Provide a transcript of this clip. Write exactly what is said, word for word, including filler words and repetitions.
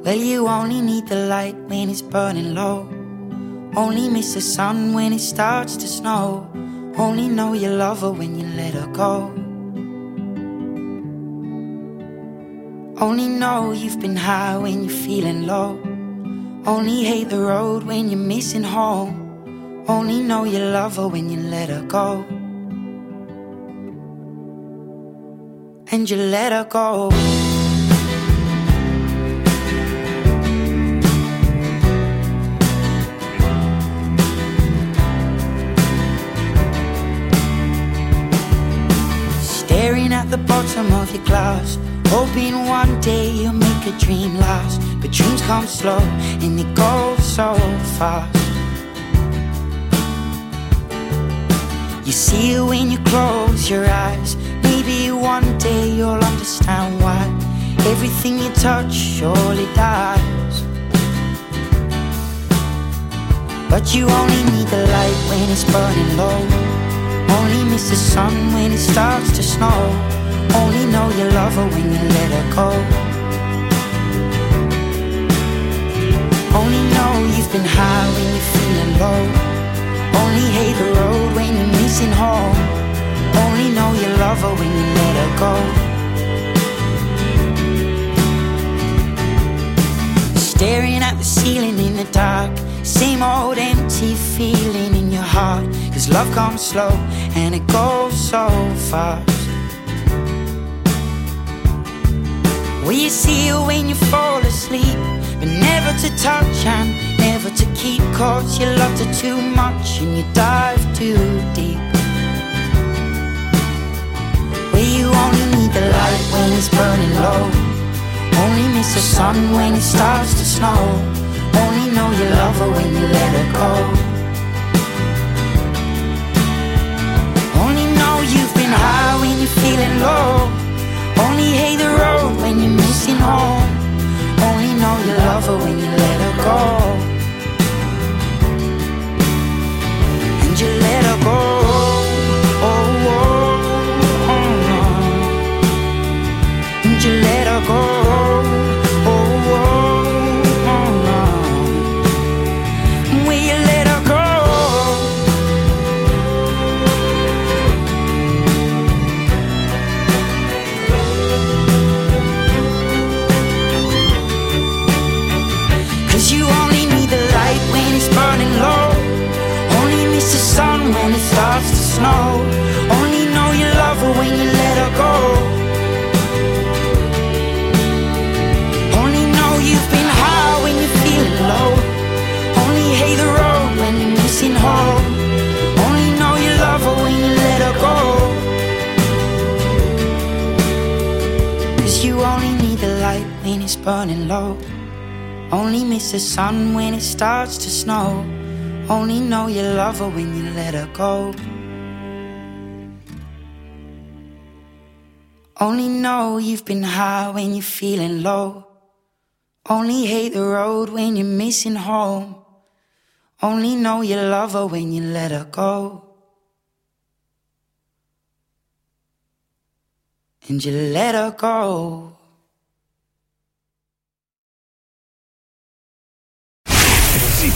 Well, you only need the light when it's burning low. Only miss the sun when it starts to snow. Only know you love her when you let her go. Only know you've been high when you're feeling low. Only hate the road when you're missing home. Only know you love her when you let her go. And you let her go. Staring at the bottom of your glass, hoping one day you'll make a dream last. But dreams come slow and they go so fast. You see it when you close your eyes. Maybe one day you'll understand why everything you touch surely dies. But you only need the light when it's burning low. Only miss the sun when it starts to snow. Only know you love her when you let her go. Only know you've been high when you're feeling low. Only hate the road when you're missing home. Only know you love her when you let her go. Staring at the ceiling in the dark, same old empty feeling in your heart. Cause love comes slow and it goes so fast. Well, you see it when you fall asleep, but never to touch and never to keep. Cause you loved her too much and you dive too deep. Well, you only need the light when it's burning low. Only miss the sun when it starts to snow. Only know you love her when you let her go. Only know you've been high when you're feeling low. Only hate the road when you're missing home. Only know you love her when you let her go. And you let her go. Oh, oh, oh, oh. And you let her go. When it starts to snow, only know you love her when you let her go. Only know you've been high when you're feeling low. Only hate the road when you're missing home. Only know you love her when you let her go. Cause you only need the light when it's burning low. Only miss the sun when it starts to snow. Only know you love her when you let her go. Only know you've been high when you're feeling low. Only hate the road when you're missing home. Only know you love her when you let her go. And you let her go.